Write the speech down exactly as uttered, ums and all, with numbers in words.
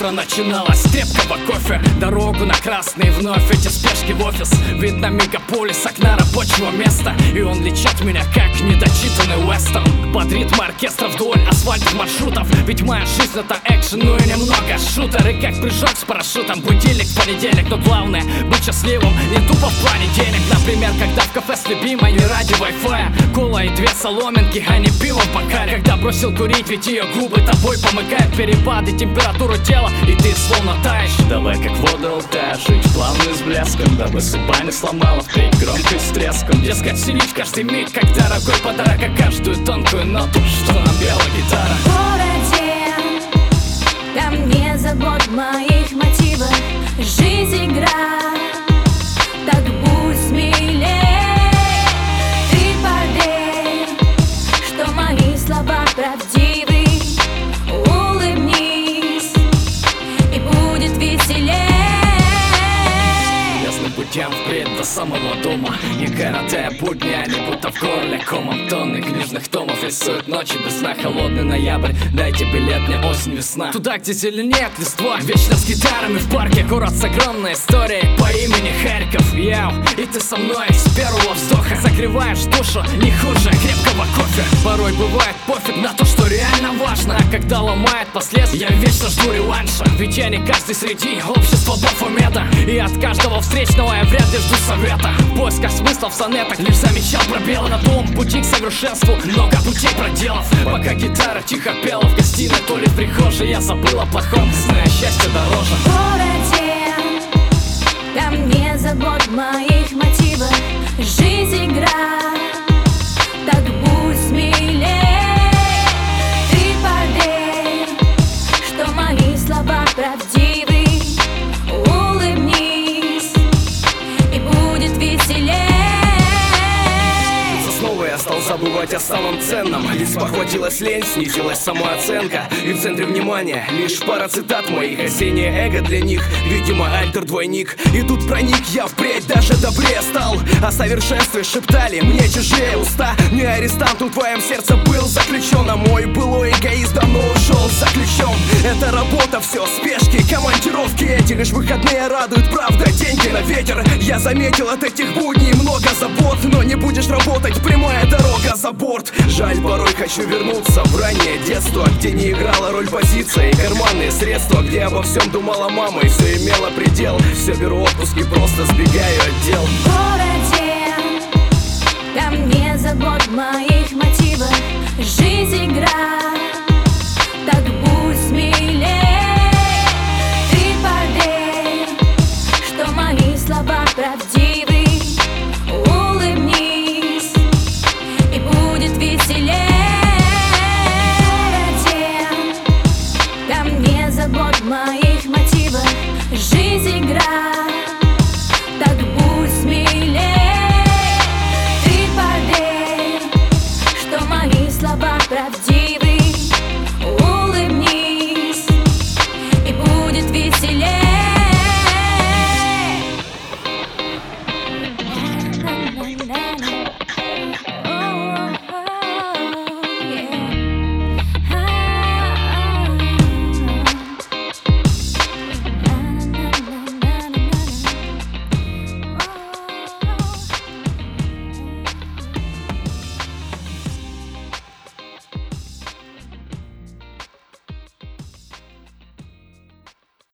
утро начиналось с крепкого кофе. Дорогу на красный вновь, эти спешки в офис. Видно мегаполис, окна рабочего места. И он лечит меня как недочитанный вестерн. Под ритм оркестра вдоль асфальтных маршрутов. Ведь моя жизнь это экшен, ну и немного шутер. И как прыжок с парашютом, будильник в понедельник. Но главное быть счастливым не тупо в плане денег. Например, когда в кафе с любимой не ради вай-фая. Кола и две соломинки, а не пиво в бокале. Когда бросил курить, ведь ее губы тобой помыкают. Перепады, температуру тела, и ты словно таешь. Давай как вода алтая, жить плавно с блеском. Дабы судьба не сломала впредь громко с треском. Дескать, ценить каждый миг, как дорогой подарок. А каждую тонкую ноту, что нам пела гитара. В городе, там не забот моих мотивов. Жизнь игра, так будь смелей. Ты поверь, что мои слова правдивы. Улыбнись, и будет веселей. Ясным путем впредь до самого дома. Не коротая будни, они будто в горле комом. Тонны книжных томов рисуют ночи без сна. Холодный ноябрь, дайте билет, мне осень, весна. Туда, где зеленеет листва, вечно с гитарами в парке. Город с огромной историей по имени Харьков. Яу, и ты со мной с первого вздоха. Согреваешь душу не хуже крепкого кофе. Порой бывает пофиг на то, что реально важно. А когда ломает последствия, я вечно жду реванша. Ведь я не каждый среди общества Бафомета. И от каждого встречного я вряд ли жду совета. В поисках смысла в сонетах лишь замечал пробелы. На том пути к совершенству много путей проделав. Пока гитара тихо пела в гостиной, то ли в прихожей, я забыл о плохом, зная счастье дороже. В городе, там не забот моих мотивов. Жизнь игра, так будь смелей. Ты поверь, что мои слова правдивы. Улыбнись, и будет веселей. Снова я стал забывать о самом ценном. Лишь похватилась лень, снизилась самооценка. И в центре внимания лишь пара цитат моих. Осеннее эго для них, видимо, альтер-двойник. И тут проник я впредь, даже добрее стал. О совершенстве шептали мне чужие уста. Не арестант в твоем сердце был заключен, а мой былой эгоист давно ушел за ключом. Это работа, все, спешки, командировки эти. Лишь выходные радуют, правда, деньги на ветер. Я заметил от этих будней много забот. Но не будешь работать, прямая дорога за борт. Жаль, порой хочу вернуться в раннее детство, где не играла роль позиция и карманные средства, где обо всем думала мама и все имело предел. Все беру отпуск и просто сбегаю от дел.